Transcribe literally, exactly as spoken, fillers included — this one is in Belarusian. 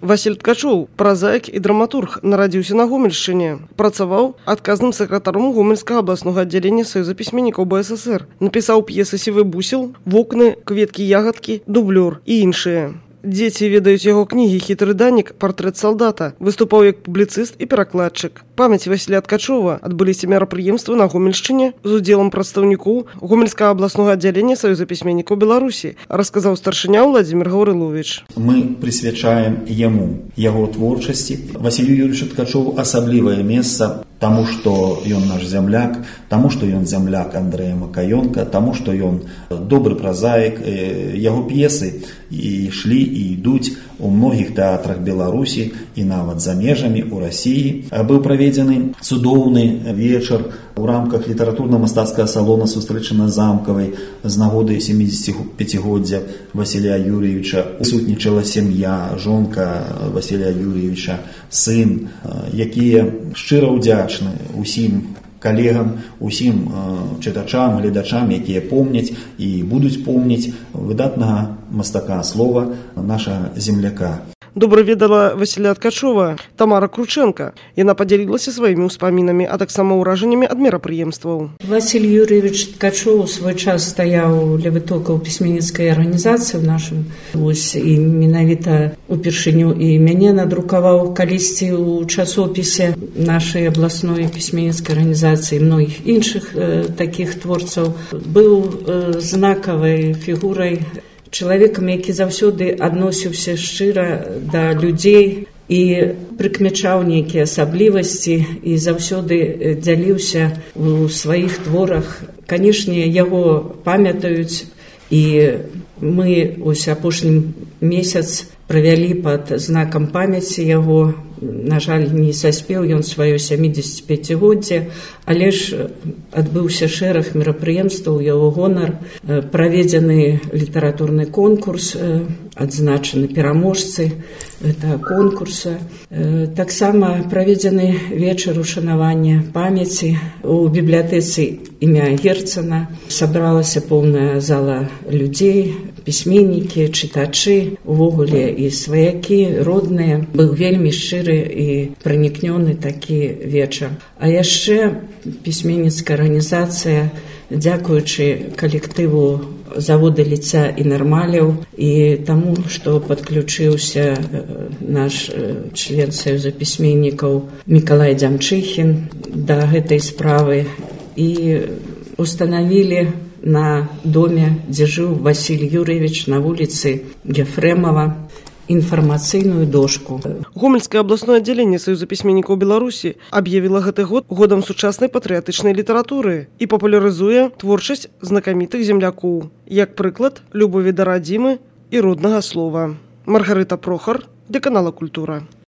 Васіль Ткачоў, празаік і драматург, нарадзіўся на Гомельшчыне. Працаваў адказным сакратаром Гомельскага абласнога аддзялення Саюза пісьменнікаў Бэ Эс Эс Эр. Напісаў п'есы «Сівы бусел», «Вокны», «Кветкі-ягадкі», «Дублёр» і іншыя. Дзеці ведаюць яго кнігі «Хітры данік», «Партрэт салдата». Выступаў як публіцыст і перакладчык. Памяці Васіля Ткачова адбыліся мерапрыемствы на Гомельшчыне з удзелам прадстаўнікоў Гомельскага абласнога аддзялення Саюза пісьменнікаў Беларусі, расказаў старшыня Владзімір Гаўрыловіч. Мы прысвячаем яму, яго творчасці. Васілю Юрьевичу Ткачову асаблівае месца таму, што ён наш зямляк, таму, што ён зямляк Андрэя Макаёнка, таму, што ён добры празаік. Яго п'есы ішлі і ідуць у многіх тэатрах Беларусі і нават за межамі у Расіі. Быў праведзены цудоўны вечар у рамках літаратурна-мастацкага салона «Сустрэча на Замкавай» з нагоды сямідзесяціпяцігоддзя Васіля Юрьевича. Прысутнічала сям'я, жонка Васіля Юрьевича, сын, якія шчыра ўдзячны усім калегам, усім чытачам, гледачам, якія помняць і будуць помніць выдатнага мастака слова, нашага земляка. Добра ведала Васіля Ткачова Тамара Крученка. Яна падзялілася сваімі ўспамінамі, а таксама ўражаннямі ад мерапрыемстваў. Васіль Юрьевич Ткачоў у свой час стаяў ля вытокаў пісьменніцкай арганізацыі ў нашым. Вось і менавіта упершыню і мяне надрукаваў калісьці ў часопісе нашай абласной пісьменніцкай арганізацыі, многіх іншых э, такіх творцаў. Быў э, знакавай фігурай, чалавекам, які заўсёды адносіўся шчыра да людзей і прыкмячаў нейкія асаблівасці і заўсёды дзяліўся у сваіх творах. Канешне, яго памятаюць, і мы ось апошні месяц правялі пад знакам памяці яго. На жаль, не саспеў ён сваё сямідзесяціпяцігоддзе, але ж адбыўся шэраг мерапрыемстваў у яго гонар, праведзены літаратурны конкурс, адзначаны пераможцы гэтага конкурса. Таксама праведзены вечар ушанавання памяці у бібліятэцы імя Герцена. Сабралася поўная зала людзей, пісьменнікі, чытачы, увогуле і сваякі, родныя. Быў вельмі шчыры і пранікнёны такі вечар. А яшчэ пісьменніцкая арганізацыя, дзякуючы калектыву завода ліця і нармаляў і таму, што падключыўся наш член Саюза пісьменнікаў Мікалай Дзямчыхін да гэтай справы, і устанавілі на доме, дзе жыў Васіль Юрьевич, на вуліцы Ефремова, інфармацыйную дошку. Гомельскае абласное аддзяленне Саюза пісьменнікаў Беларусі аб'явіла гэты год годам сучаснай патрыятычнай літаратуры і папулярызуе творчасць знакамітых землякоў, як прыклад любові да радзімы і роднага слова. Маргарыта Прохар, для канала Культура.